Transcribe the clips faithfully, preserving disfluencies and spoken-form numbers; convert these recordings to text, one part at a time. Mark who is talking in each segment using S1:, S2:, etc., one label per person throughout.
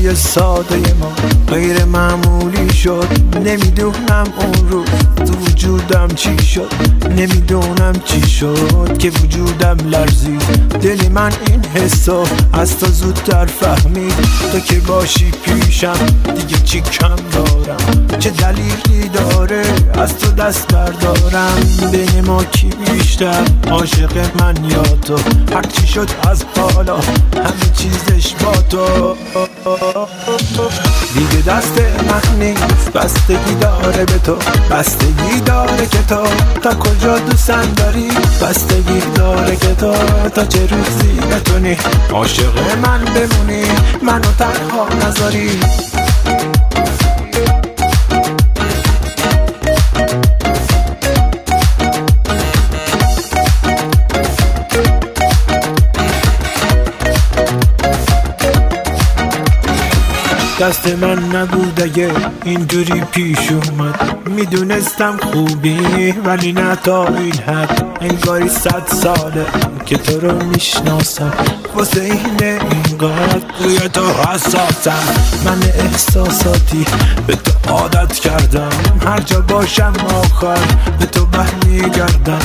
S1: روزای ساده ما غیر معمولی شد. نمیدونم اون روز تو وجودم چی شد، نمیدونم چی شد که وجودم لرزید. دل من این حسو از تو زودتر فهمید. تو که باشی پیشم دیگه چی کم دارم، چه دلیلی داره از تو دست بردارم. بین ما کی بیشتر عاشق من یا تو؟ هر چی شد از حالا همه چیزش با تو. دیگه دست من نیست، بستگی داره به تو، بستگی داره که تو تا کجا دوستم داری، بستگی داره که تو تا چه روزی بتونی عاشق من بمونی، منو تنها نذاری. دست من نبود اگه اینجوری پیش اومد، میدونستم خوبی ولی نه تا این حد. انگاری صد ساله که تو رو میشناسم، واسه اینه اینقدر روی تو حساسم. من احساساتی به تو عادت کردم، هر جا باشم آخر به تو برمیگردم.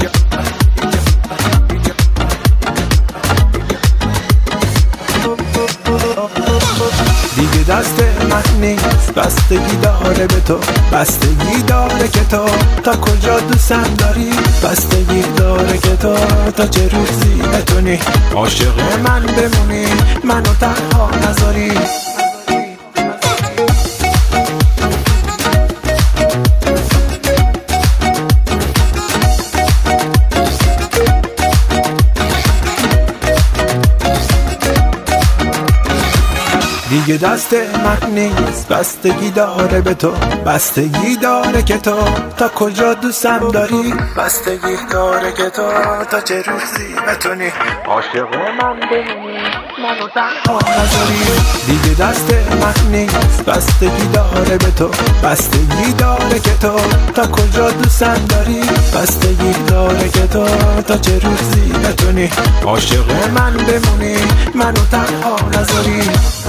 S1: دیگه دست من نیست، بستگی داره به تو، بستگی داره که تو تا کجا دوستم داری، بستگی داره که تو تا چه روزی بتونی عاشق من بمونی، منو تنها نذاری. دیگه دست من نیست، بستگی داره به تو، بستگی داره که تو تا کجا دوستم داری، بستگی داره که تو تا چه روزی بتونی عاشق من بمونی، منو تنها نذاری. دیگه دست من نیست، بستگی داره به تو، بستگی داره که تو تا کجا دوستم داری، بستگی داره که تو تا چه روزی بتونی عاشق من بمونی، منو تنها نذاری.